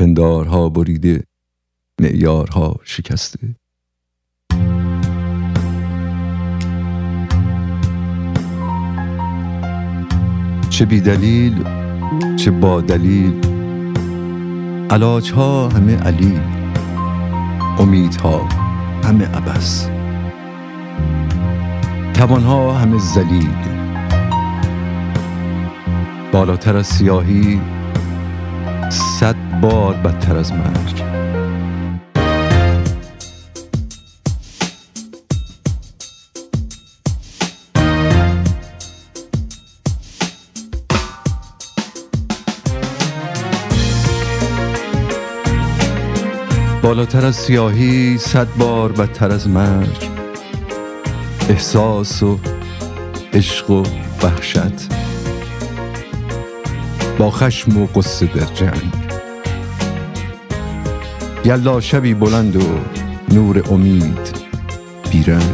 پندارها بریده، معیارها شکسته. چه بی دلیل چه با دلیل، علاجها همه علیل، امیدها همه عبث، توانها همه ذلیل. بالاتر از سیاهی 100 بار بدتر از مرگ. بالاتر از سیاهی 100 بار بدتر از مرگ. احساس و عشق و وحشت، با خشم و غصه در جنگ. یلا شبی بلند و نور امید بیرنگ.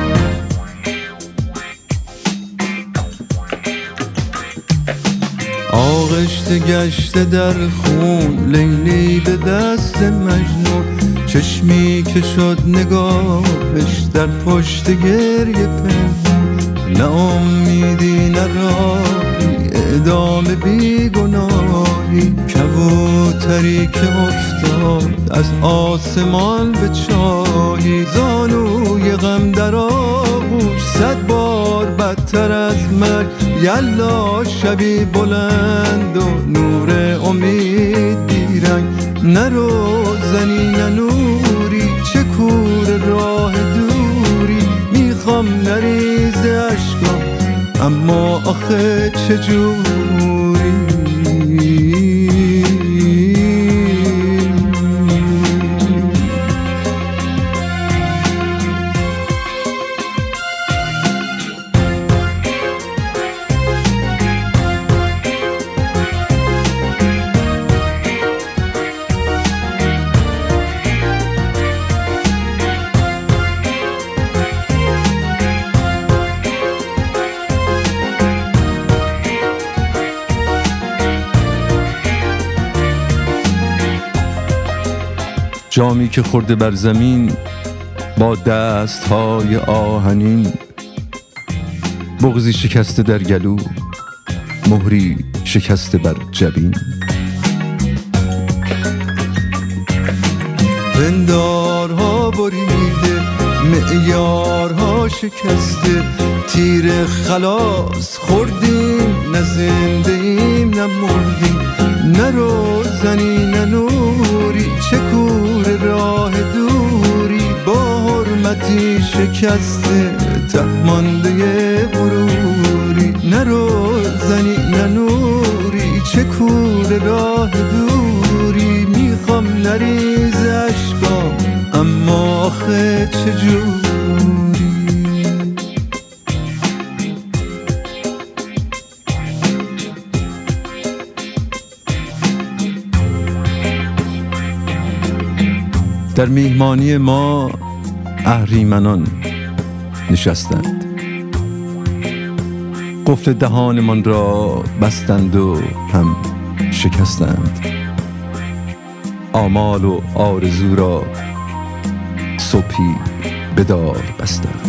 آغشته گشته در خون، لیلی به دست مجنون. چشمی که شد نگاهش در پشت گریه پنهون. نه امیدی نه راهی، اعدام بیگناهی. کبوتری که افتاد از آسمان به چاهی. زانوی غم در آغوش 100 بار بدتر از مرگ. یلا شبی بلند و نور امید بیرنگ. نرو زنی نه نوری، چه کور راه دوری. میخوام نریزه اشکام اما آخه چجوری. جامی که خورده بر زمین با دستهای آهنین. بغضی شکسته در گلو، مهری شکسته بر جبین. پندارها بریده، معیارها شکسته. تیر خلاص خوردیم، نه زنده ایم نه مردیم. نرو زنی نه نوری، چه کور راه دوری. با حرمتی شکسته تهمانده غروری. نرو زنی نه نوری، چه کور راه دوری. میخوام نریز اشکام اما آخه چجوری. در میهمانی ما اهریمنان نشستند. قفل دهانمان را بستند و هم شکستند. آمال و آرزو را صبحی به دار بستند.